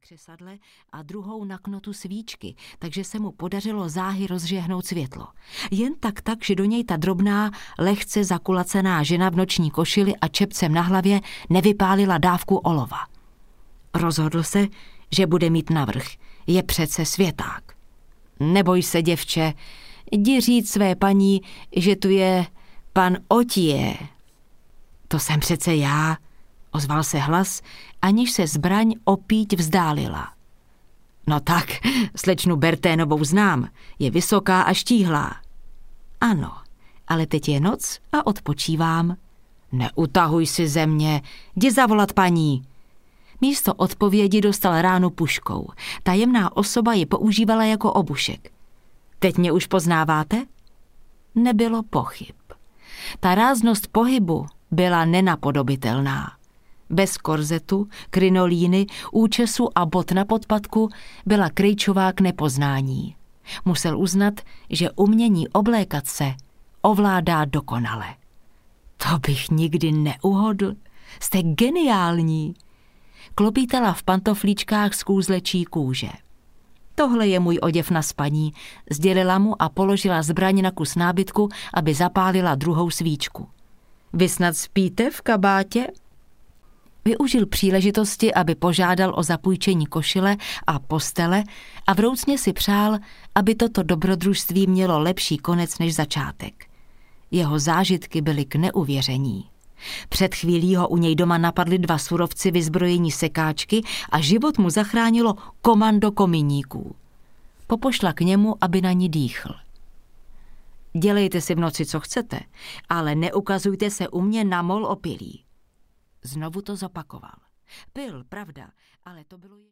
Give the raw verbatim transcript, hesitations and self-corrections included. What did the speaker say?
křesadle a druhou na knotu svíčky, takže se mu podařilo záhy rozžehnout světlo. Jen tak tak, že do něj ta drobná, lehce zakulacená žena v noční košili a čepcem na hlavě nevypálila dávku olova. Rozhodl se, že bude mít navrch. Je přece světák. Neboj se, děvče, jdi říct své paní, že tu je pan Otie. To jsem přece já, ozval se hlas, aniž se zbraň opíť vzdálila. No tak, slečnu Berténovou znám, je vysoká a štíhlá. Ano, ale teď je noc a odpočívám. Neutahuj si ze mě, jdi zavolat paní. Místo odpovědi dostal ránu puškou. Tajemná osoba ji používala jako obušek. Teď mě už poznáváte? Nebylo pochyb. Ta ráznost pohybu byla nenapodobitelná. Bez korzetu, krinolíny, účesu a bot na podpatku byla Krejčová k nepoznání. Musel uznat, že umění oblékat se ovládá dokonale. To bych nikdy neuhodl. Jste geniální. Klopítala v pantoflíčkách z kůzlečí kůže. Tohle je můj oděv na spaní, sdělila mu a položila zbraň na kus nábytku, aby zapálila druhou svíčku. Vy snad spíte v kabátě? Využil příležitosti, aby požádal o zapůjčení košile a postele a vroucně si přál, aby toto dobrodružství mělo lepší konec než začátek. Jeho zážitky byly k neuvěření. Před chvílí ho u něj doma napadli dva surovci vyzbrojení sekáčky a život mu zachránilo komando kominíků. Popošla k němu, aby na ní dýchl. Dělejte si v noci, co chcete, ale neukazujte se u mě na mol opilý. Znovu to zopakoval. Pil, pravda, ale to bylo...